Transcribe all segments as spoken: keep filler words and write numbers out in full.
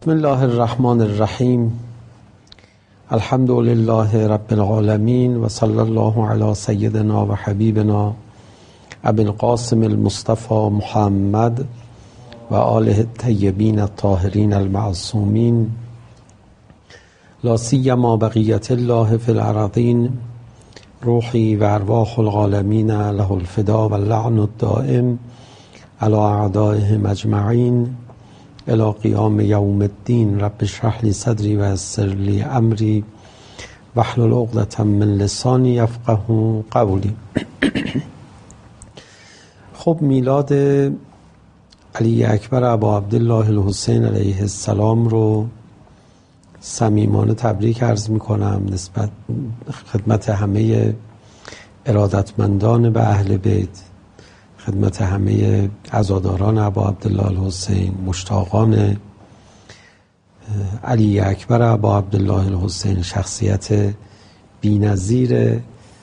بسم الله الرحمن الرحیم. الحمد لله رب العالمین و صلی الله علی سیدنا و حبیبنا ابی القاسم المصطفى محمد و آله الطیبین الطاهرین المعصومین لا سیما بقیت الله فی الارضین روحی و ارواح العالمین له الفدا و اللعن الدائم علی اعدائهم اجمعین الی قیام یوم الدین. رب اشرح لی صدری و یسر لی امری واحلل عقدة من لسانی یفقهوا قولی. خب میلاد علی اکبر ابا عبدالله الحسین علیه السلام رو صمیمانه تبریک عرض میکنم نسبت خدمت همه ارادتمندان به اهل بیت، خدمت همه عزاداران ابا عبدالله الحسین، مشتاقان علی اکبر ابا عبدالله الحسین، شخصیت بی‌نظیر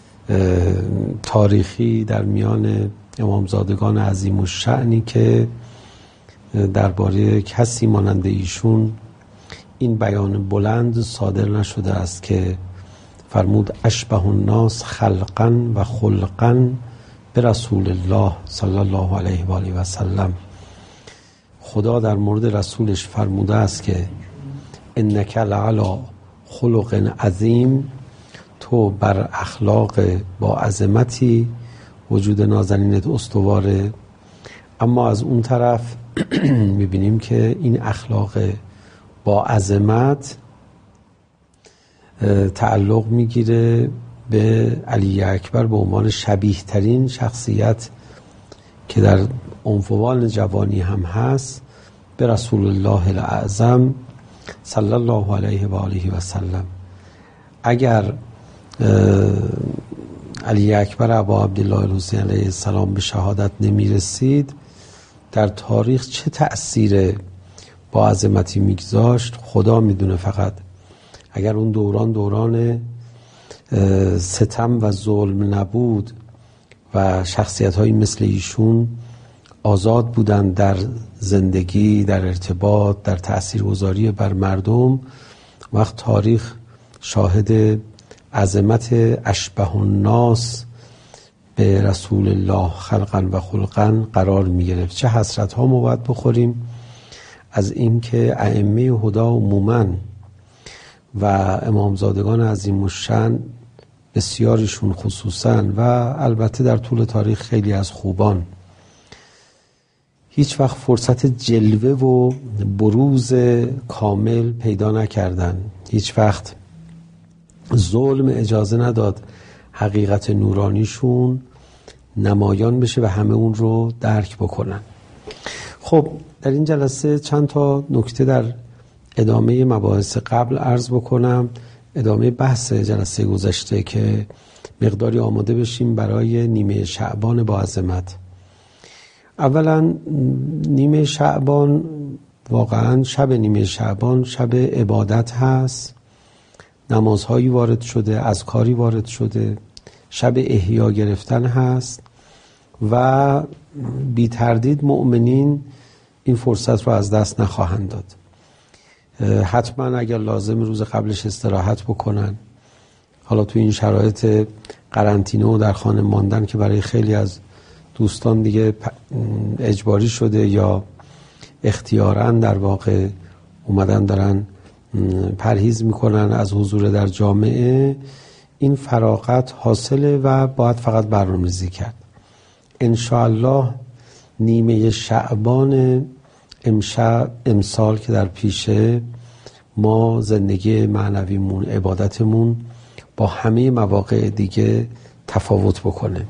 تاریخی در میان امامزادگان عظیم الشأنی که درباره کسی مانند ایشون این بیان بلند صادر نشده است که فرمود اشبه الناس خلقا و خلقا به رسول الله صلی الله علیه و آله و سلم. خدا در مورد رسولش فرموده است که انک لعلی خلق عظیم، تو بر اخلاق با عظمتی، وجود نازنینت استواره. اما از اون طرف میبینیم که این اخلاق با عظمت تعلق میگیره به علی اکبر به عنوان شبیه ترین شخصیت که در عنفوان جوانی هم هست به رسول الله الاعظم صلی الله علیه و آله و سلم. اگر علی اکبر ابا عبدالله الحسین علیه السلام به شهادت نمی رسید، در تاریخ چه تأثیر با عظمتی میگذاشت خدا میدونه. فقط اگر اون دوران دوران ستم و ظلم نبود و شخصیت هایی مثل ایشون آزاد بودن در زندگی، در ارتباط، در تاثیرگذاری بر مردم، وقت تاریخ شاهد عظمت اشبه الناس به رسول الله خلقا و خلقا قرار می گرفت. چه حسرت ها ما باید بخوریم از این که ائمه هدا عموماً و امامزادگان عظیم الشأن بسیاریشون خصوصاً و البته در طول تاریخ خیلی از خوبان هیچ وقت فرصت جلوه و بروز کامل پیدا نکردن. هیچ وقت ظلم اجازه نداد حقیقت نورانیشون نمایان بشه و همه اون رو درک بکنن. خب در این جلسه چند تا نکته در ادامه مباحث قبل عرض بکنم، ادامه بحث جلسه گذشته، که مقداری آماده بشیم برای نیمه شعبان با عظمت. اولا نیمه شعبان واقعا شب نیمه شعبان شب عبادت هست، نمازهایی وارد شده، اذکاری وارد شده، شب احیا گرفتن هست و بی تردید مؤمنین این فرصت رو از دست نخواهند داد. حتما اگر لازم روز قبلش استراحت بکنن. حالا تو این شرایط قرنطینه و در خانه ماندن که برای خیلی از دوستان دیگه اجباری شده یا اختیاراً در واقع اومدن دارن پرهیز میکنن از حضور در جامعه، این فراغت حاصله و باید فقط برنامه‌ریزی کرد. انشاءالله نیمه شعبان امشب امسال که در پیشه، ما زندگی معنویمون، عبادتمون با همه مواقع دیگه تفاوت بکنه.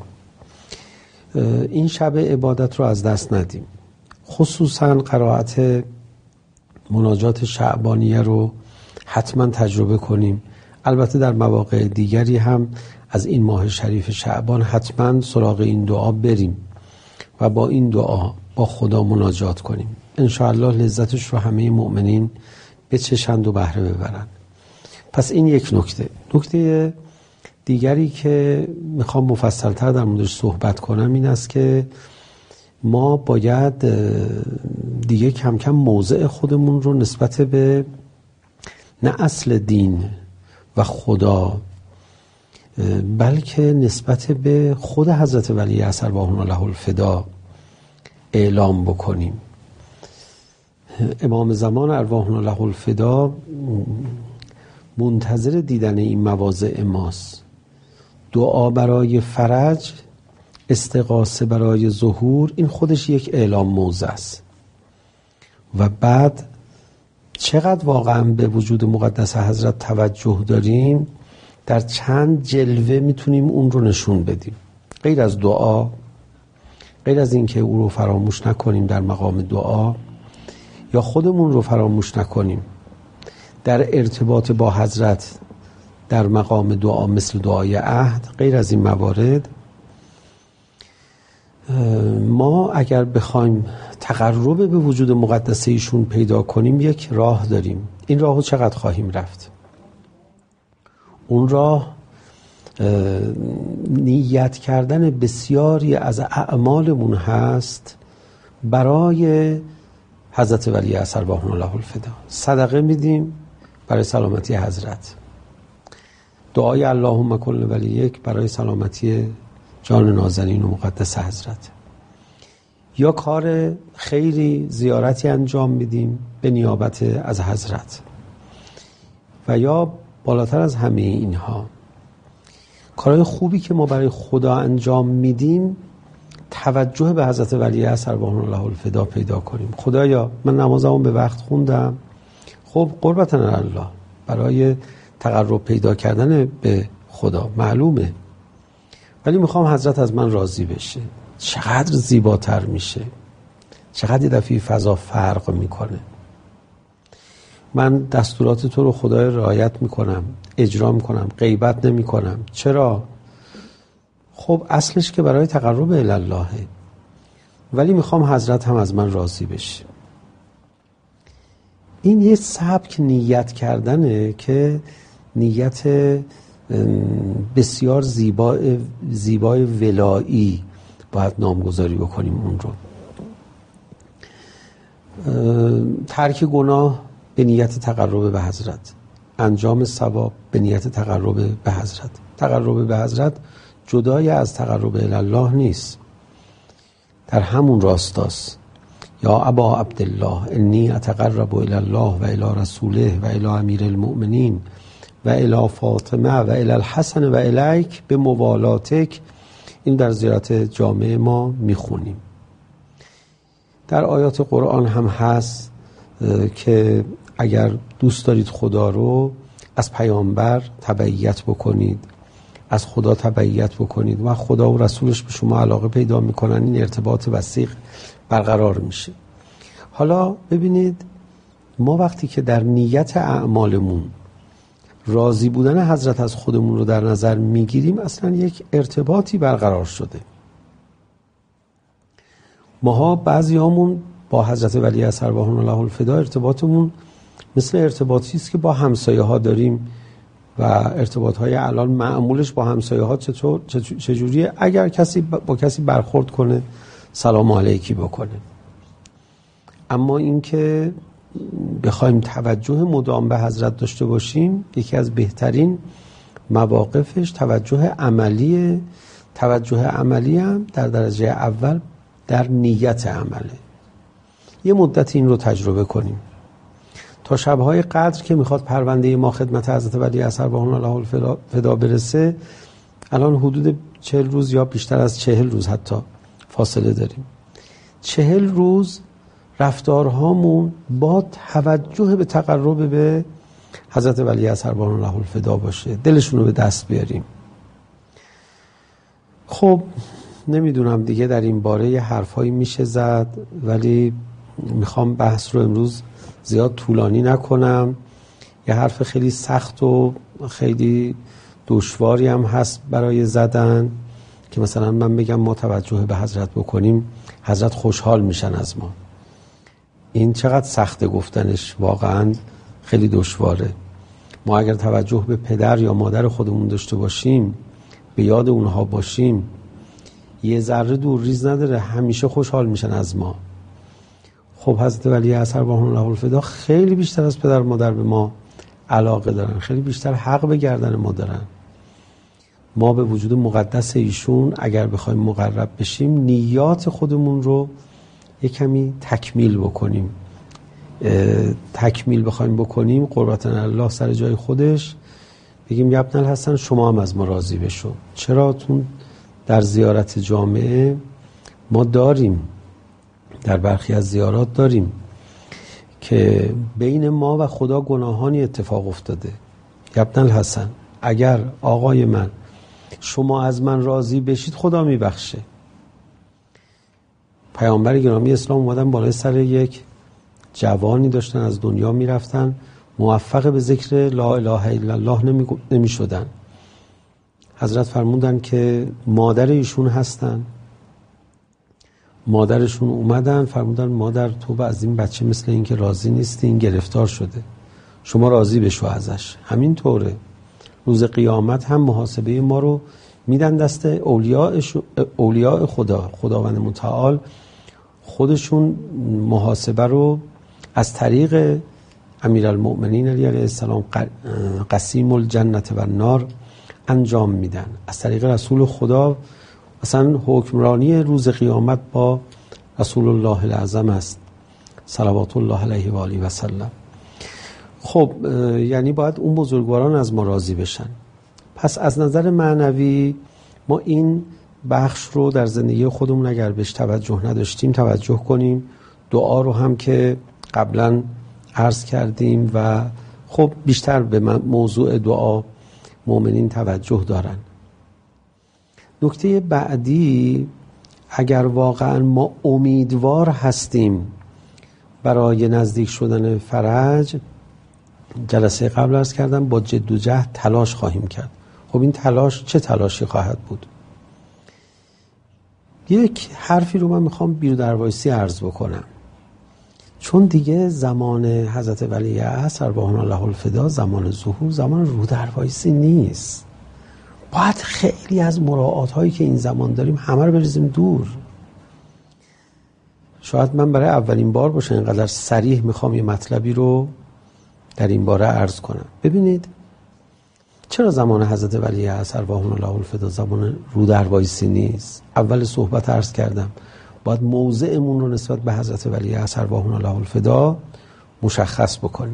این شب عبادت رو از دست ندیم. خصوصا قرائت مناجات شعبانیه رو حتما تجربه کنیم. البته در مواقع دیگری هم از این ماه شریف شعبان حتما سراغ این دعا بریم و با این دعا با خدا مناجات کنیم. انشاءالله لذتش رو همه مؤمنین بچشند و بهره ببرن. پس این یک نکته. نکته دیگری که میخوام مفصل‌تر در موردش صحبت کنم این است که ما باید دیگه کم کم موضع خودمون رو نسبت به نه اصل دین و خدا بلکه نسبت به خود حضرت ولی عصر ارواحنا له الفدا اعلام بکنیم. امام زمان ارواحنا له الفدا منتظر دیدن این مواضع ماست. دعا برای فرج، استغاثه برای ظهور، این خودش یک اعلام موضع است. و بعد چقدر واقعا به وجود مقدس حضرت توجه داریم، در چند جلوه میتونیم اون رو نشون بدیم. غیر از دعا، غیر از این که او رو فراموش نکنیم در مقام دعا، یا خودمون رو فراموش نکنیم در ارتباط با حضرت در مقام دعا مثل دعای عهد، غیر از این موارد ما اگر بخوایم تقرب به وجود مقدس ایشون پیدا کنیم یک راه داریم. این راه رو چقدر خواهیم رفت؟ اون راه نیت کردن بسیاری از اعمالمون هست برای حضرت ولی عصر ارواحنا له الفدا. صدقه میدیم برای سلامتی حضرت، دعای اللهم کل ولی یک برای سلامتی جان نازنین و مقدس حضرت، یا کار خیری زیارتی انجام میدیم به نیابت از حضرت، و یا بالاتر از همه اینها کارهای خوبی که ما برای خدا انجام میدیم توجه به حضرت ولی عصر ارواحنا له الفدا پیدا کنیم. خدایا من نمازمو به وقت خوندم، خب قربتن الله، برای تقرب پیدا کردن به خدا معلومه، ولی میخوام حضرت از من راضی بشه. چقدر زیباتر میشه، چقدر یه دفعه فضا فرق میکنه. من دستورات تو رو خدای رعایت میکنم، اجرا میکنم، غیبت نمیکنم. چرا؟ خب اصلش که برای تقرب الاللهه، ولی میخوام حضرت هم از من راضی بشه. این یه سبک نیت کردنه که نیت بسیار زیبا زیبای ولایی باید نامگذاری بکنیم اون رو. ترک گناه به نیت تقرب به حضرت، انجام ثواب به نیت تقرب به حضرت. تقرب به حضرت جدای از تقرب الالله نیست، در همون راستاست. یا ابا عبدالله انی اتقرب الالله و الی رسوله و الی امیر المؤمنین و الی فاطمه و الی الحسن و الیک به موالاتک. این در زیارت جامع ما میخونیم. در آیات قرآن هم هست که اگر دوست دارید خدا رو، از پیامبر تبعیت بکنید، از خدا تبعیت بکنید و خدا و رسولش به شما علاقه پیدا میکنن. این ارتباط وثیق برقرار میشه. حالا ببینید، ما وقتی که در نیت اعمالمون راضی بودن حضرت از خودمون رو در نظر میگیریم، اصلا یک ارتباطی برقرار شده. ماها بعضیامون با حضرت ولی عصر ارواحنا له الفدا ارتباطمون مثل ارتباطی است که با همسایه ها داریم و ارتباط های الان معمولش با همسایه ها چطور چجوریه؟ اگر کسی با کسی برخورد کنه سلام علیکی بکنه. اما این که بخوایم توجه مدام به حضرت داشته باشیم، یکی از بهترین مواقفش توجه عملیه. توجه عملی هم در درجه اول در نیت عمله. یه مدت این رو تجربه کنیم تا شبهای قدر که میخواد پرونده ما خدمت حضرت ولی عصر ارواحنا له الفدا برسه، الان حدود چهل روز یا بیشتر از چهل روز حتی فاصله داریم. چهل روز رفتارهامون با توجه به تقرب به حضرت ولی عصر ارواحنا له الفدا باشه، دلشون رو به دست بیاریم. خب نمیدونم دیگه در این باره یه حرفایی میشه زد، ولی میخوام بحث رو امروز زیاد طولانی نکنم. یه حرف خیلی سخت و خیلی دشواری هم هست برای زدن، که مثلا من بگم ما توجه به حضرت بکنیم حضرت خوشحال میشن از ما. این چقدر سخته گفتنش، واقعا خیلی دشواره. ما اگر توجه به پدر یا مادر خودمون داشته باشیم، به یاد اونها باشیم، یه ذره دور ریز نداره، همیشه خوشحال میشن از ما. خب حضرت ولی اصر ارواحهم الله الفدا خیلی بیشتر از پدر مادر به ما علاقه دارن، خیلی بیشتر حق به گردن ما دارن. ما به وجود مقدس ایشون اگر بخوایم مقرب بشیم، نیات خودمون رو یک کمی تکمیل بکنیم، تکمیل بخوایم بکنیم، قربتنا الله سر جای خودش، بگیم یا ابن الحسن شما هم از ما راضی بشو. چرا؟ تون در زیارت جامعه ما داریم، در برخی از زیارات داریم که بین ما و خدا گناهانی اتفاق افتاده. یا ابن الحسن اگر آقای من شما از من راضی بشید خدا میبخشه. پیامبر گرامی اسلام اومدن بالای سر یک جوانی داشتن از دنیا میرفتن، موفق به ذکر لا اله الا الله نمی, نمی شدن. حضرت فرمودن که مادر ایشون هستن، مادرشون اومدن فرمودن مادر تو از این بچه مثل این که راضی نیستی، این گرفتار شده، شما راضی بشو ازش. همین طوره روز قیامت هم محاسبه ما رو میدن دست اولیاء, اولیاء خدا، خداوند متعال خودشون محاسبه رو از طریق امیرالمؤمنین علی علیه السلام قسیم الجنت و النار انجام میدن، از طریق رسول خدا. اصلا حکمرانی روز قیامت با رسول الله الاعظم است صلوات الله علیه و آله و سلم. خب یعنی باید اون بزرگواران از ما راضی بشن. پس از نظر معنوی ما این بخش رو در زندگی خودمون اگر بهش توجه نداشتیم توجه کنیم. دعا رو هم که قبلا عرض کردیم و خب بیشتر به موضوع دعا مؤمنین توجه دارن. نکته بعدی، اگر واقعا ما امیدوار هستیم برای نزدیک شدن فرج، جلسه قبل عرض کردم با جد و جهد تلاش خواهیم کرد. خب این تلاش چه تلاشی خواهد بود؟ یک حرفی رو من میخوام بیرودروایسی عرض بکنم، چون دیگه زمان حضرت ولی اصر ارواحهم الله الفدا، زمان ظهور، زمان رودروایسی نیست. باید خیلی از مراعات هایی که این زمان داریم همه رو بریزیم دور. شاید من برای اولین بار باشه اینقدر صریح میخوام یه مطلبی رو در این باره عرض کنم. ببینید چرا زمان حضرت ولی اصر ارواحهم الله الفدا زمان رودروایسی نیست؟ اول صحبت عرض کردم باید موضعمون رو نسبت به حضرت ولی اصر ارواحهم الله الفدا مشخص بکنیم.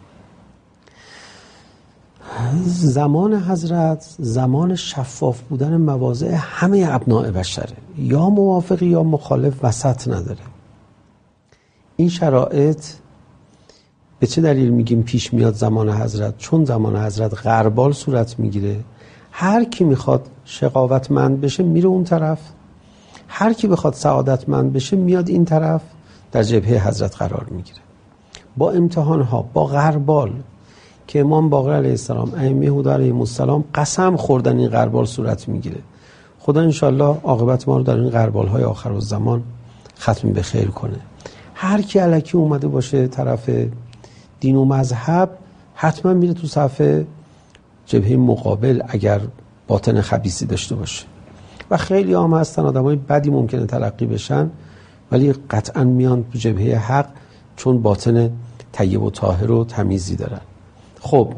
زمان حضرت زمان شفاف بودن مواضع همه ابناء بشره، یا موافق یا مخالف، وسط نداره. این شرایط به چه دلیل میگیم پیش میاد زمان حضرت؟ چون زمان حضرت غربال صورت میگیره، هر کی میخواد شقاوتمند بشه میره اون طرف، هر کی بخواد سعادتمند بشه میاد این طرف، در جبهه حضرت قرار میگیره. با امتحان ها، با غربال که امام باقر علیه السلام، ائمه هدی علیهم السلام قسم خوردن این غربال صورت میگیره. خدا انشالله عاقبت ما رو در این غربال های آخر الزمان ختم به خیر کنه. هر کی الکی اومده باشه طرف دین و مذهب حتما میره تو صف جبهه مقابل اگر باطن خبیثی داشته باشه. و خیلی هم هستن آدمای بدی ممکنه تلقی بشن ولی قطعا میان تو جبهه حق چون باطن طیب و طاهر و تمیزی دارن. خب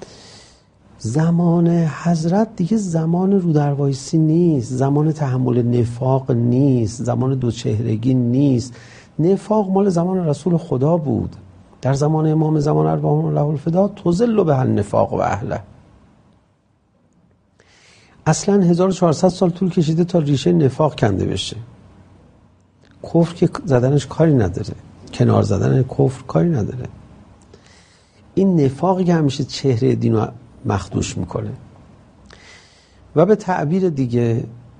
زمان حضرت دیگه زمان رودروایسی نیست، زمان تحمل نفاق نیست، زمان دوچهرگی نیست. نفاق مال زمان رسول خدا بود. در زمان امام زمان ارواحهم الله الفدا تذل به النفاق و اهله. اصلا هزار و چهارصد سال طول کشیده تا ریشه نفاق کنده بشه. کفر که زدنش کاری نداره، کنار زدن کفر کاری نداره. این نفاقی که همیشه چهره دین رو مخدوش میکنه. و به تعبیر دیگه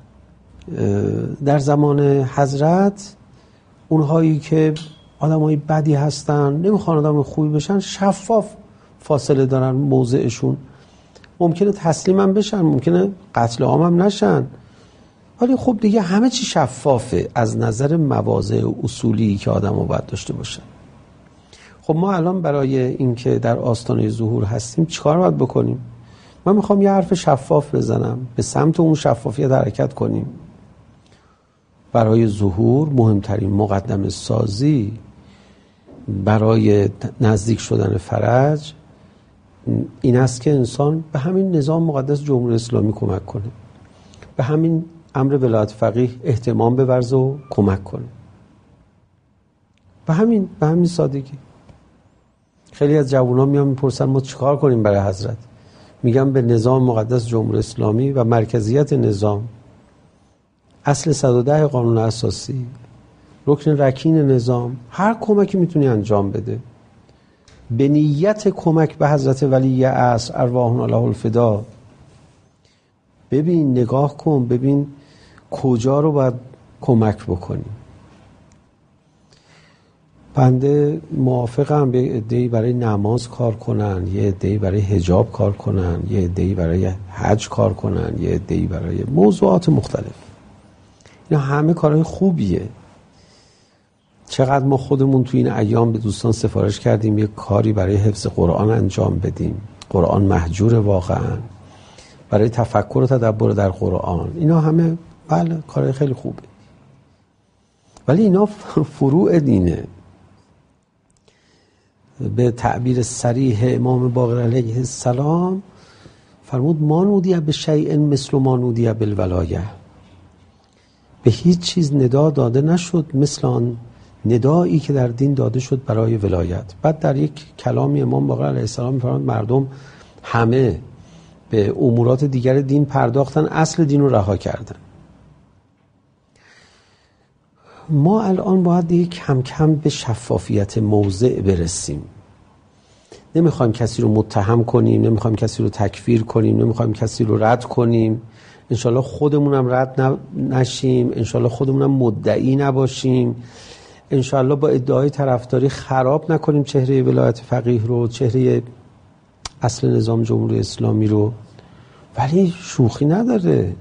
در زمان حضرت اونهایی که آدمای بدی هستن نمیخوان آدم خوبی بشن، شفاف فاصله دارن موضعشون. ممکنه تسلیم هم بشن، ممکنه قتل عام هم نشن، ولی خب دیگه همه چی شفافه از نظر مواضع اصولی که آدم ها باید داشته باشن. خب ما الان برای اینکه در آستانه ظهور هستیم چیکار باید بکنیم؟ من میخوام یه حرف شفاف بزنم، به سمت اون شفافیت حرکت کنیم. برای ظهور، مهمترین مقدمه سازی برای نزدیک شدن فرج این است که انسان به همین نظام مقدس جمهوری اسلامی کمک کنه، به همین امر ولایت فقیه اهتمام بورزه و کمک کنه، به همین به همین سادگی. خیلی از جوانان میان میپرسن ما چیکار کنیم برای حضرت؟ میگم به نظام مقدس جمهوری اسلامی و مرکزیت نظام، اصل صد و ده قانون اساسی، رکن رکین نظام، هر کمکی میتونی انجام بده به نیت کمک به حضرت ولی عصر ارواحنا له الفدا. ببین، نگاه کن، ببین کجا رو باید کمک بکنیم. بنده موافقم به عده‌ای برای نماز کار کنن، یه عده‌ای برای حجاب کار کنن، یه عده‌ای برای حج کار کنن، یه عده‌ای برای موضوعات مختلف. اینا همه کارهای خوبیه. چقدر ما خودمون تو این ایام به دوستان سفارش کردیم یه کاری برای حفظ قرآن انجام بدیم. قرآن مهجور واقعا، برای تفکر و تدبر در قرآن. اینا همه بله کارهای خیلی خوبه، ولی اینا فروع دینه. به تعبیر صریح امام باقر علیه السلام فرمود ما نودیه به شیء مثل ما نودیه بالولایه. به هیچ چیز ندا داده نشد مثل آن ندایی که در دین داده شد برای ولایت. بعد در یک کلامی امام باقر علیه السلام می‌فرماد مردم همه به امورات دیگر دین پرداختن، اصل دین رو رها کردن. ما الان باید دیگه کم کم به شفافیت موضع برسیم. نمیخوایم کسی رو متهم کنیم، نمیخوایم کسی رو تکفیر کنیم، نمیخوایم کسی رو رد کنیم. انشالله خودمونم رد نشیم، انشالله خودمونم مدعی نباشیم، انشالله با ادعای طرفداری خراب نکنیم چهره ولایت فقیه رو، چهره اصل نظام جمهوری اسلامی رو. ولی شوخی نداره.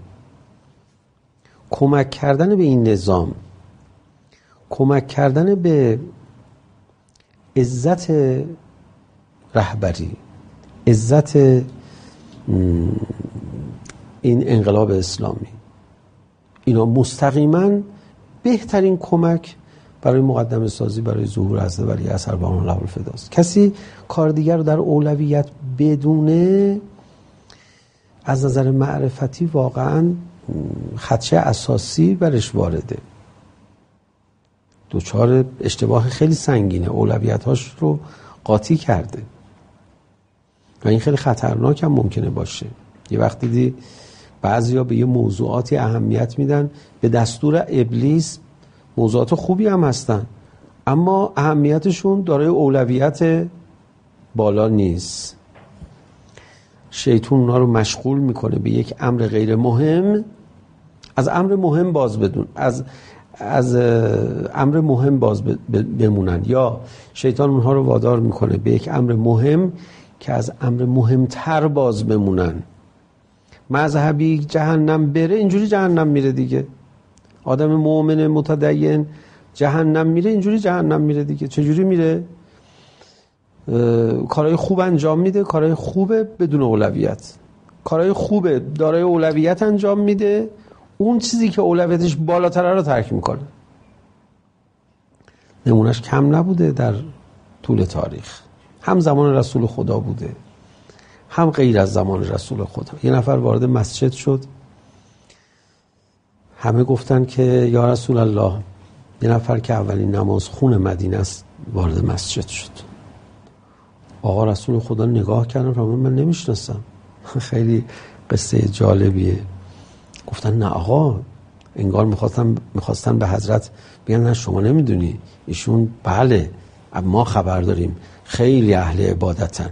کمک کردن به این نظام، کمک کردن به عزت رهبری، عزت این انقلاب اسلامی، اینا مستقیما بهترین کمک برای مقدمه سازی برای ظهور حضرت ولی عصر ارواحنا له الفدا است. کسی کار دیگر رو در اولویت بدونه از نظر معرفتی واقعا خدشه اساسی برش وارده، دوچار اشتباه خیلی سنگینه، اولویت‌هاش رو قاطی کرده و این خیلی خطرناک هم ممکنه باشه. یه وقت دیدی بعضیا به یه موضوعاتی اهمیت میدن، به دستور ابلیس موضوعات خوبی هم هستن اما اهمیتشون دارای اولویت بالا نیست. شیطان اونا رو مشغول میکنه به یک امر غیر مهم، از امر مهم باز بدون از از امر مهم باز بمونن، یا شیطان اونها رو وادار میکنه به یک امر مهم که از امر مهمتر باز بمونن. مذهبی جهنم بره اینجوری جهنم میره دیگه، آدم مؤمن متدین جهنم میره اینجوری جهنم میره دیگه. چجوری میره؟ کارهای خوب انجام میده، کارهای خوبه بدون اولویت، کارهای خوبه دارای اولویت انجام میده، اون چیزی که اولویتش بالاتره رو ترک میکنه. نمونهش کم نبوده در طول تاریخ، هم زمان رسول خدا بوده هم غیر از زمان رسول خدا. یه نفر وارد مسجد شد، همه گفتن که یا رسول الله، یه نفر که اولین نماز خون مدینه است وارد مسجد شد. آقا رسول خدا نگاه کردن، فرمودن من نمیشناسم. خیلی قصه جالبیه. گفتن نه آقا، انگار میخواستن میخواستن به حضرت بگن نه شما نمیدونی، ایشون بله ما خبر داریم خیلی اهل عبادتن.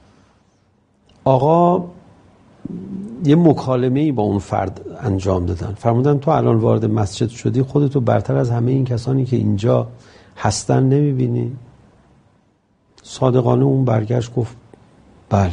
آقا یه مکالمه‌ای با اون فرد انجام دادن، فرمودن تو الان وارد مسجد شدی، خودتو برتر از همه این کسانی که اینجا هستن نمیبینی؟ صادقانه اون برگشت گفت بله.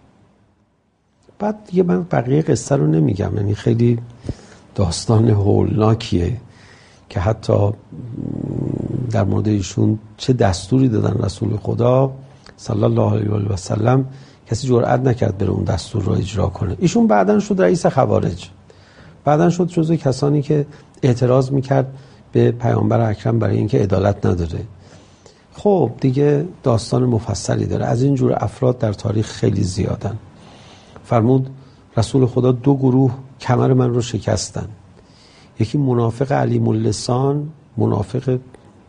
بعد دیگه من بقیه قصه رو نمیگم، یعنی خیلی داستان هولناکیه که حتی در مورد ایشون چه دستوری دادن رسول خدا صلی الله علیه و سلم، کسی جرئت نکرد بره اون دستور رو اجرا کنه. ایشون بعدن شد رئیس خوارج، بعدن شد جزو کسانی که اعتراض میکرد به پیامبر اکرم برای اینکه عدالت نداره. خب دیگه داستان مفصلی داره. از این جور افراد در تاریخ خیلی زیادن. فرمود رسول خدا دو گروه کمر من رو شکستن. یکی منافق علیم اللسان، منافق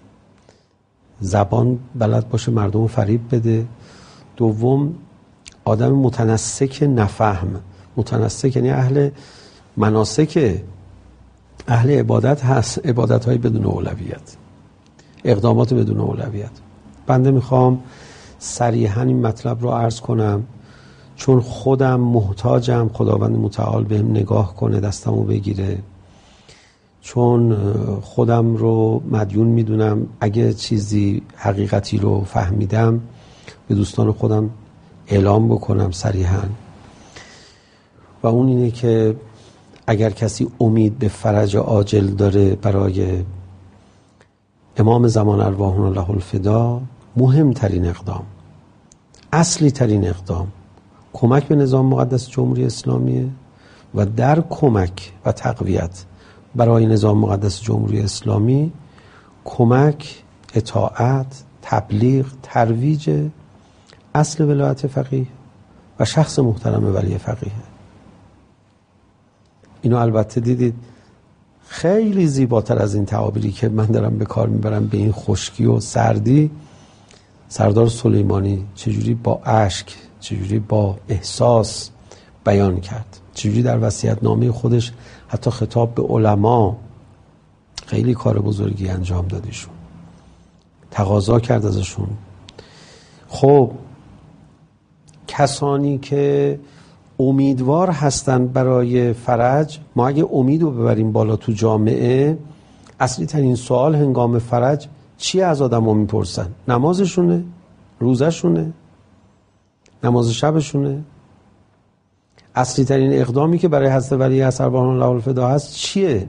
زبان بلد باشه مردم فریب بده. دوم آدم متنسک نفهم. متنسک یعنی اهل مناسک، اهل عبادت هست، عبادت های بدون اولویت، اقدامات بدون اولویت. بنده میخوام صریحاً این مطلب رو عرض کنم چون خودم محتاجم خداوند متعال بهم نگاه کنه، دستمو بگیره، چون خودم رو مدیون میدونم اگه چیزی حقیقتی رو فهمیدم به دوستان خودم اعلام بکنم صریحاً. و اون اینه که اگر کسی امید به فرج عاجل داره برای امام زمان ارواحنا الله الفدا، مهمترین اقدام، اصلی ترین اقدام کمک به نظام مقدس جمهوری اسلامیه و در کمک و تقویت برای نظام مقدس جمهوری اسلامی کمک، اطاعت، تبلیغ، ترویج اصل ولایت فقیه و شخص محترم ولی فقیه. اینو البته دیدید خیلی زیباتر از این تعابیری که من دارم به کار میبرم به این خشکی و سردی، سردار سلیمانی چجوری با اشک، چجوری با احساس بیان کرد، چجوری در وصیت‌نامه خودش حتی خطاب به علما خیلی کار بزرگی انجام دادیشون، تقاضا کرد ازشون. خب کسانی که امیدوار هستن برای فرج، ما اگه امید رو ببریم بالا تو جامعه، اصلی ترین سوال هنگام فرج چی از آدم ها میپرسن؟ نمازشونه؟ روزشونه؟ نماز شبشونه؟ اصلی ترین اقدامی که برای حضرت ولی اثر ارواحنا الله الفدا هست چیه؟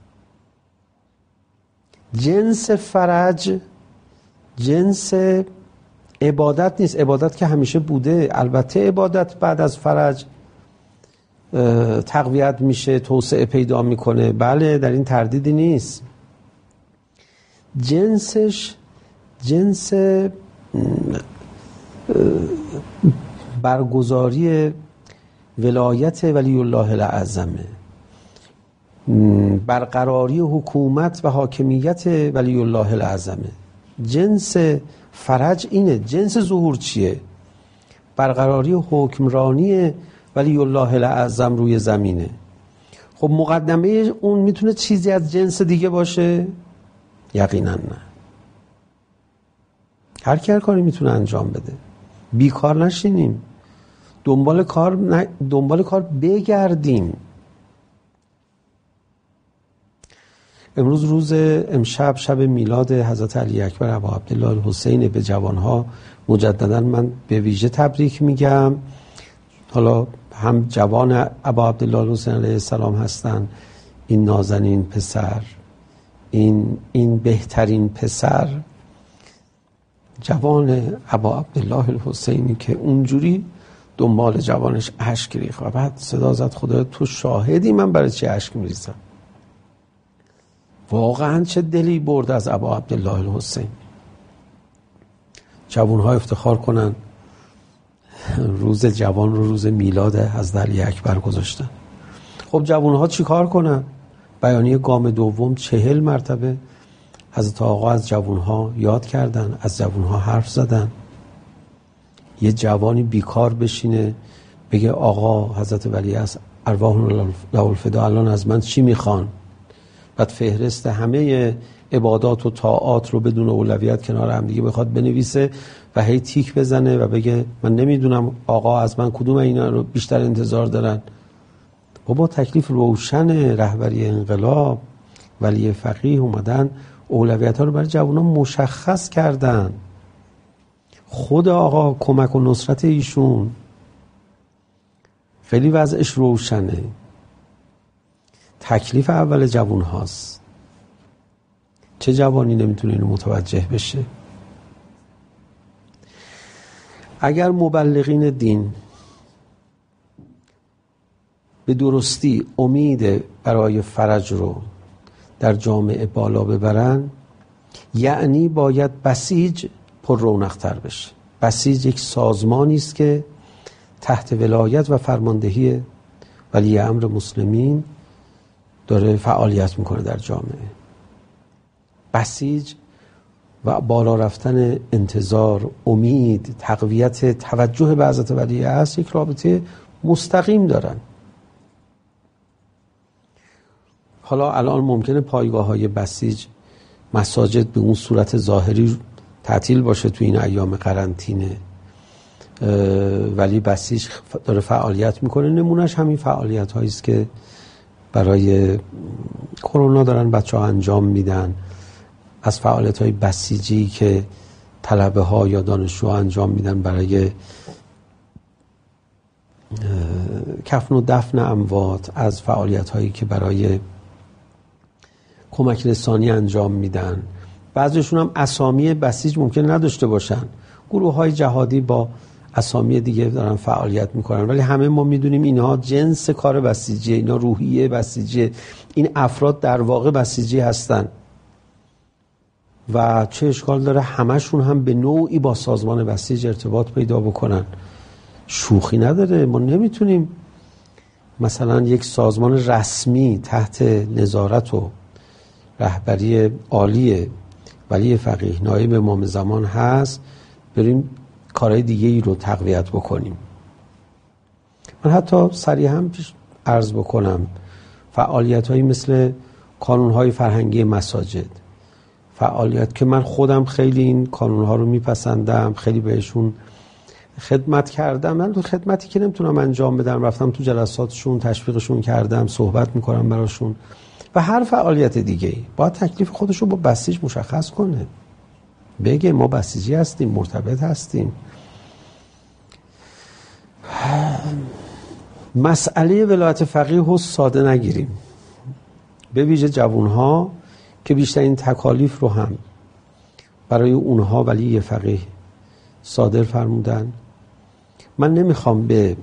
جنس فرج جنس عبادت نیست. عبادت که همیشه بوده، البته عبادت بعد از فرج تقویت میشه، توسعه پیدا میکنه، بله در این تردیدی نیست. جنسش جنس برگزاری ولایت ولی الله الاعظمه، برقراری حکومت و حاکمیت ولی الله الاعظمه. جنس فرج اینه. جنس ظهور چیه؟ برقراری حکمرانی ولی الله الاعظم روی زمینه. خب مقدمه اون میتونه چیزی از جنس دیگه باشه؟ یقینا نه. هر کی هر کاری میتونه انجام بده. بیکار نشینیم، دنبال کار ن... دنبال کار بگردیم. امروز روز امشب شب میلاد حضرت علی اکبر ابا عبدالله الحسین، به جوانها مجددا من به ویژه تبریک میگم. حالا هم جوان ابا عبدالله الحسین علیه السلام هستن، این نازنین پسر، این این بهترین پسر، جوان ابا عبدالله الحسینی که اونجوری دنبال جوانش اشک ریخت و بعد صدا زد خدا تو شاهدی من برای چی اشک میریزم. واقعا چه دلی برد از ابا عبدالله الحسین. جوانها افتخار کنن روز جوان رو روز میلاد حضرت علی اکبر گذاشتن. خب جوانها چی کار کنن؟ بیانیه گام دوم چهل مرتبه حضرت آقا از جوانها یاد کردن، از جوانها حرف زدن. یه جوانی بیکار بشینه بگه آقا حضرت ولی از ارواحنا الله الفدا الان از من چی میخوان؟ بعد فهرست همه عبادات و طاعات رو بدون اولویت کنار هم دیگه بخواد بنویسه و هی تیک بزنه و بگه من نمیدونم آقا از من کدوم اینا رو بیشتر انتظار دارن. بابا تکلیف روشن، رهبری انقلاب ولی فقیه اومدن اولویت ها رو برای جوانان مشخص کردن. خود آقا کمک و نصرت ایشون خیلی وضعش روشنه. تکلیف اول جوان هاست. چه جوانی نمیتونه اینو متوجه بشه؟ اگر مبلغین دین به درستی امید برای فرج رو در جامعه بالا ببرن، یعنی باید بسیج پر رونق‌تر بشه. بسیج یک سازمانی است که تحت ولایت و فرماندهی ولی امر مسلمین داره فعالیت میکنه در جامعه. بسیج و بالا رفتن انتظار، امید، تقویت توجه به حضرت ولی عصر یک رابطه مستقیم دارن. حالا الان ممکنه پایگاه‌های بسیج، مساجد به اون صورت ظاهری تعطیل باشه تو این ایام قرنطینه، ولی بسیج داره فعالیت میکنه. نمونهش همین فعالیت هایی است که برای کرونا دارن بچه ها انجام میدن. از فعالیت های بسیجی که طلبه ها یا دانشجو انجام میدن برای کفن و دفن اموات، از فعالیت هایی که برای کمک رسانی انجام میدن. بعضیشون هم اسامی بسیج ممکن نداشته باشن، گروه های جهادی با اسامی دیگه دارن فعالیت میکنن، ولی همه ما میدونیم اینها جنس کار بسیجی، اینا روحیه بسیجی، این افراد در واقع بسیجی هستن و چه اشکال داره همشون هم به نوعی با سازمان بسیج ارتباط پیدا بکنن؟ شوخی نداره. ما نمیتونیم مثلا یک سازمان رسمی تحت نظارت و رهبری عالی ولی فقیه نایب امام زمان هست بریم کارهای دیگه ای رو تقویت بکنیم. من حتی صریحاً پیش عرض بکنم فعالیت هایی مثل کانون های فرهنگی مساجد، فعالیت که من خودم خیلی این کانون ها رو میپسندم، خیلی بهشون خدمت کردم. من تو خدمتی که نمیتونم انجام بدم رفتم تو جلساتشون، تشویقشون کردم، صحبت میکنم براشون. و هر فعالیت دیگه ای باید تکلیف خودش رو با بسیج مشخص کنه، بگه ما بسیجی هستیم، مرتبط هستیم. مسئله ولایت فقیه رو ساده نگیریم، به ویژه جوانها که بیشترین تکالیف رو هم برای اونها ولی فقیه صادر فرمودن. من نمیخوام به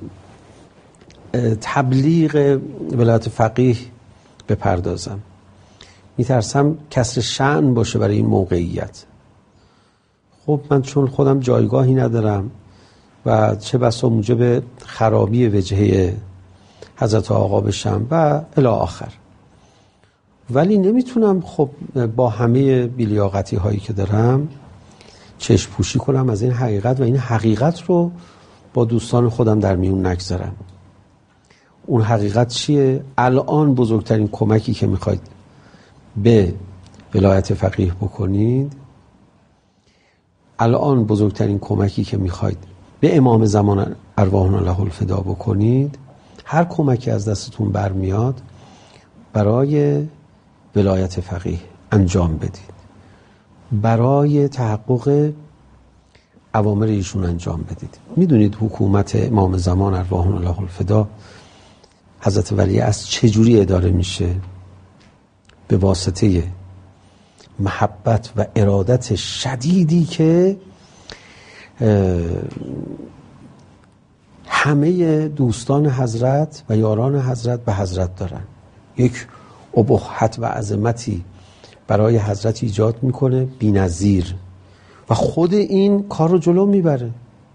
تبلیغ ولایت فقیه بپردازم، میترسم کسر شأن باشه برای این موقعیت. خب من چون خودم جایگاهی ندارم و چه بسا موجب خرابی وجهه حضرت آقا بشم و الی آخر، ولی نمیتونم خب با همه بیلیاقتی هایی که دارم چشم پوشی کنم از این حقیقت و این حقیقت رو با دوستان خودم در میون نگذارم. اون حقیقت چیه؟ الان بزرگترین کمکی که میخواید به ولایت فقیه بکنید، الان بزرگترین کمکی که میخواید به امام زمان ارواحنا له الفدا بکنید، هر کمکی از دستتون برمیاد برای ولایت فقیه انجام بدید، برای تحقق اوامر ایشون انجام بدید. میدونید حکومت امام زمان ارواحنا له الفدا حضرت ولی عصر چجوری اداره میشه؟ به واسطه محبت و ارادت شدیدی که همه دوستان حضرت و یاران حضرت به حضرت دارن. یک ابهت و عظمتی برای حضرت ایجاد میکنه بی‌نظیر و خود این کار رو جلو میبره.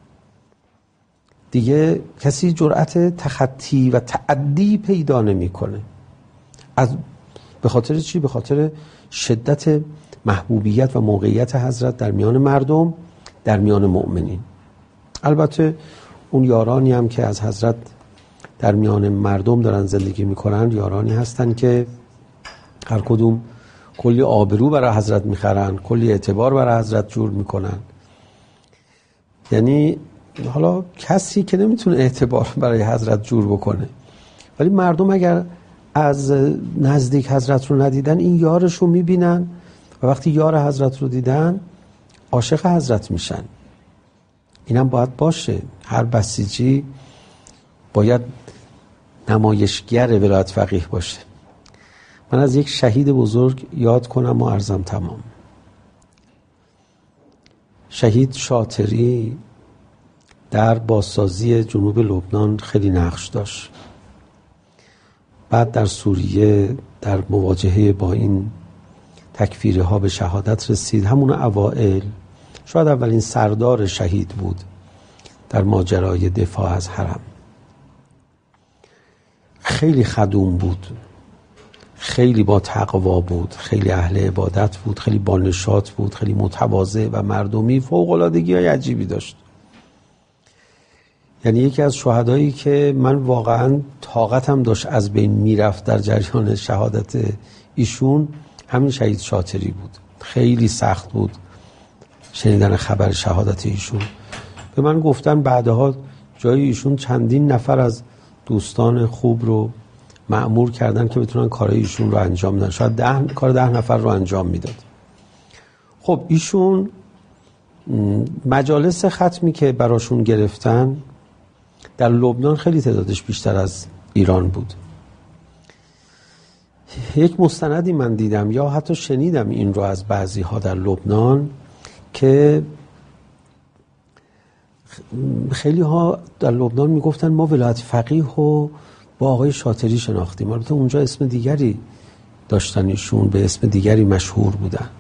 دیگه کسی جرأت تخطی و تعدی پیدا نمیکنه. از به خاطر چی؟ به خاطر شدت محبوبیت و موقعیت حضرت در میان مردم، در میان مؤمنین. البته اون یارانی هم که از حضرت در میان مردم دارن زندگی میکنن یارانی هستن که هر کدوم کلی آبرو برای حضرت میخرن، کلی اعتبار برای حضرت جور میکنن. یعنی حالا کسی که نمیتونه اعتبار برای حضرت جور بکنه، ولی مردم اگر از نزدیک حضرت رو ندیدن این یارش رو میبینن و وقتی یار حضرت رو دیدن عاشق حضرت میشن. اینم باید باشه. هر بسیجی باید نمایشگر ولایت فقیه باشه. من از یک شهید بزرگ یاد کنم و عرضم تمام. شهید شاطری در بازسازی جنوب لبنان خیلی نقش داشت. بعد در سوریه در مواجهه با این تکفیری ها به شهادت رسید. همون اوائل شاید اولین سردار شهید بود در ماجرای دفاع از حرم. خیلی خدوم بود، خیلی با تقوا بود، خیلی اهل عبادت بود، خیلی با نشاط بود، خیلی متواضع و مردمی فوق‌العادگی های عجیبی داشت. یعنی یکی از شهدایی که من واقعا طاقتم داشت از بین میرفت در جریان شهادت ایشون همین شهید شاطری بود. خیلی سخت بود شنیدن خبر شهادت ایشون. به من گفتن بعدها جای ایشون چندین نفر از دوستان خوب رو مأمور کردن که بتونن کارهای ایشون رو انجام بدن. شاید ده کار ده نفر رو انجام میداد. خب ایشون مجالس ختمی که براشون گرفتن در لبنان خیلی تعدادش بیشتر از ایران بود. یک مستندی من دیدم یا حتی شنیدم این رو از بعضی ها در لبنان که خیلی ها در لبنان میگفتن ما ولایت فقیه رو با آقای شاطری شناختیم. البته اونجا اسم دیگری داشتن، ایشون به اسم دیگری مشهور بودن.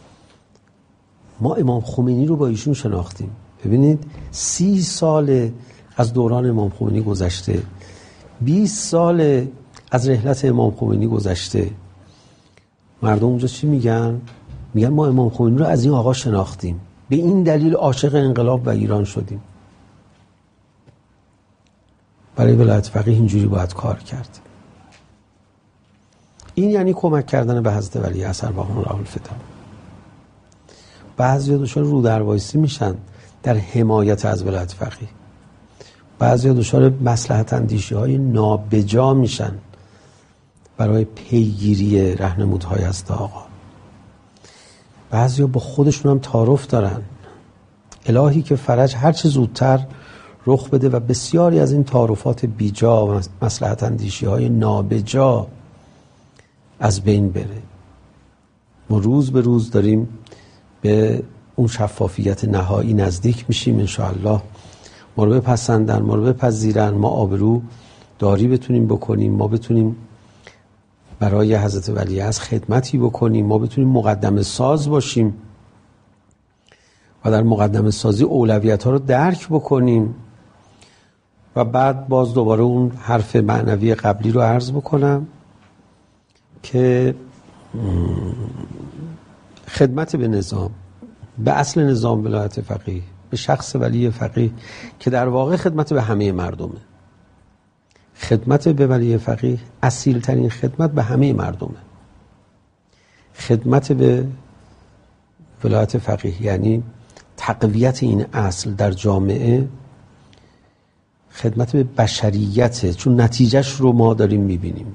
ما امام خمینی رو با ایشون شناختیم. ببینید سی سال از دوران امام خمینی گذشته، بیست سال از رحلت امام خمینی گذشته. مردم اونجا چی میگن؟ میگن ما امام خمینی رو از این آقا شناختیم، به این دلیل عاشق انقلاب و ایران شدیم. برای ولایت فقیه اینجوری باید کار کرد. این یعنی کمک کردن به حضرت ولی اثر و الله الفدا. بعضیا دچار رو در وایسی میشن در حمایت از ولایت فقیه، بعضیا دچار مصلحت اندیشی های نابجا میشن برای پیگیری راهنمودهای از آقا. بعضیا با خودشون هم تعارف دارن. الهی که فرج هر چه زودتر رخ بده و بسیاری از این تعارفات بیجا و مصلحت اندیشی های نابجا از بین بره. ما روز به روز داریم به اون شفافیت نهایی نزدیک میشیم. انشاءالله ما رو بپسندن، ما رو بپذیرن، ما آبرو داری بتونیم بکنیم، ما بتونیم برای حضرت ولیعصر خدمتی بکنیم، ما بتونیم مقدمه ساز باشیم و در مقدمه سازی اولویت ها رو درک بکنیم. و بعد باز دوباره اون حرف معنوی قبلی رو عرض بکنم که خدمت به نظام، به اصل نظام ولایت فقیه، به شخص ولی فقیه که در واقع خدمت به همه مردمه. خدمت به ولی فقیه اصیل ترین خدمت به همه مردمه. خدمت به ولایت فقیه یعنی تقویت این اصل در جامعه، خدمت به بشریت، چون نتیجهش رو ما داریم میبینیم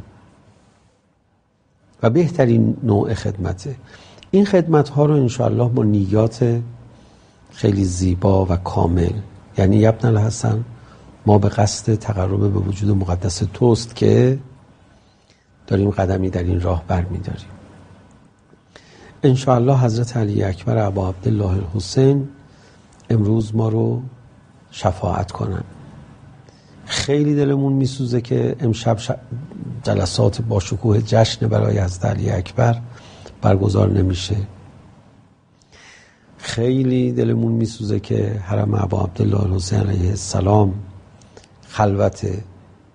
و بهترین نوع خدمته. این خدمت ها رو انشاءالله با نیات خیلی زیبا و کامل، یعنی یبن الحسن ما به قصد تقرب به وجود مقدس توست که داریم قدمی در این راه برمی‌داریم. انشاءالله حضرت علی اکبر ابا عبدالله الحسین امروز ما رو شفاعت کنن. خیلی دلمون میسوزه که امشب جلسات با شکوه جشن برای حضرت علی اکبر برگزار نمیشه. خیلی دلمون میسوزه که حرم ابا عبدالله الحسین علیه السلام خلوته.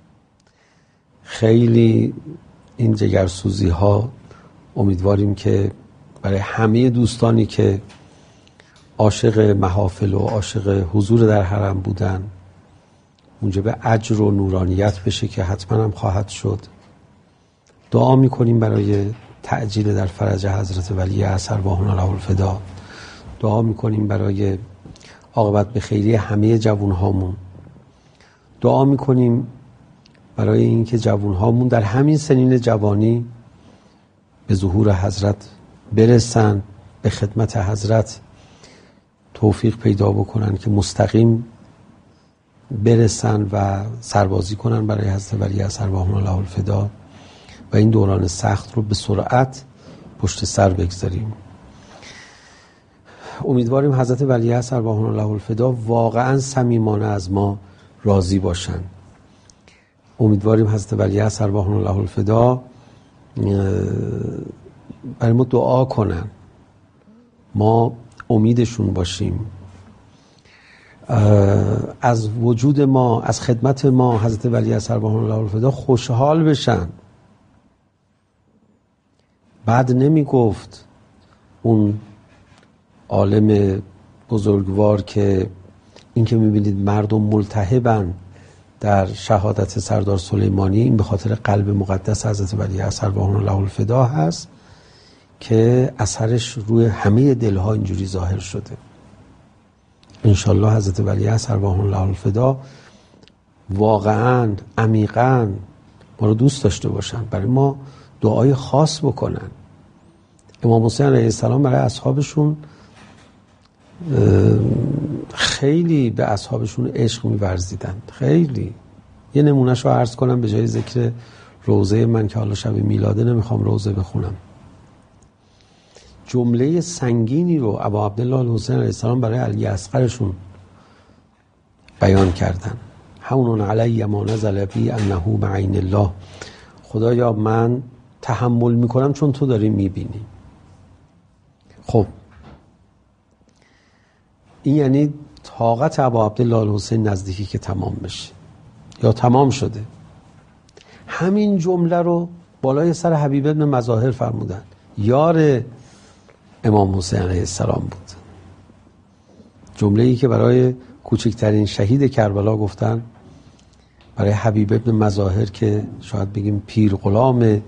خیلی این جگرسوزی ها امیدواریم که برای همه دوستانی که عاشق محافل و عاشق حضور در حرم بودن موجب اجر و نورانیت بشه که حتما هم خواهد شد. دعا میکنیم برای تعجیل در فرج حضرت ولی اثر واهن له الفدا. دعا میکنیم برای عاقبت به خیری همه جوان هامون. دعا میکنیم برای اینکه جوان هامون در همین سنین جوانی به ظهور حضرت برسن، به خدمت حضرت توفیق پیدا بکنن که مستقیم برسن و سربازی کنن برای حضرت ولی اثر واهن له الفدا و این دوران سخت رو به سرعت پشت سر بگذاریم. امیدواریم حضرت ولی اثر واهن له الفدا واقعا صمیمانه از ما راضی باشن. امیدواریم حضرت ولیعصر ارواحهم الله الفدا برای ما دعا کنن، ما امیدشون باشیم، از وجود ما، از خدمت ما حضرت ولیعصر ارواحهم الله الفدا خوشحال بشن. بعد نمی گفت اون عالم بزرگوار که این که میبینید مردم ملتهبن در شهادت سردار سلیمانی، این به خاطر قلب مقدس حضرت ولیعصر ارواحهم الله الفدا هست که اثرش روی همه دلها اینجوری ظاهر شده. انشالله حضرت ولیعصر ارواحهم الله الفدا واقعا عمیقا ما رو دوست داشته باشن، برای ما دعای خاص بکنن. امام حسین علیه السلام برای اصحابشون خیلی به اصحابشون عشق می‌ورزیدن، خیلی. یه نمونهش رو عرض کنم به جای ذکر روضه من که حالا شب میلاده نمیخوام روضه بخونم. جمله سنگینی رو ابا عبدالله الحسین علیه السلام برای علی اصغرشون بیان کردن. هون علی ما نزل بی انه بعین الله، خدایا من تحمل میکنم چون تو داری میبینی. خب این یعنی طاقت ابا عبدالله الحسین نزدیکی که تمام بشه یا تمام شده. همین جمله رو بالای سر حبیب ابن مظاهر فرمودن، یار امام حسین علیه السلام بود. جمله‌ای که برای کوچکترین شهید کربلا گفتن، برای حبیب ابن مظاهر که شاید بگیم پیر غلام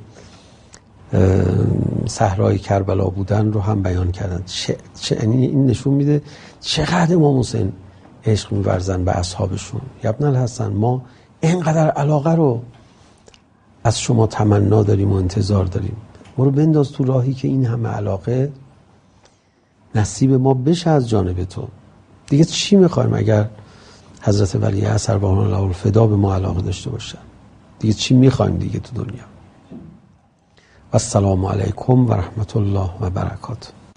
صحرای کربلا بودن رو هم بیان کردن. چه چه این نشون میده چقدر امام حسین عشق می‌ورزن به اصحابشون. ابن الحسن ما اینقدر علاقه رو از شما تمنا داریم و انتظار داریم، ما رو بنداز تو راهی که این همه علاقه نصیب ما بشه از جانب تو. دیگه چی میخوایم اگر حضرت ولیعصر ارواحهم الله الفدا به ما علاقه داشته باشن؟ دیگه چی میخوایم دیگه تو دنیا؟ و السلام علیکم و رحمت الله و برکاته.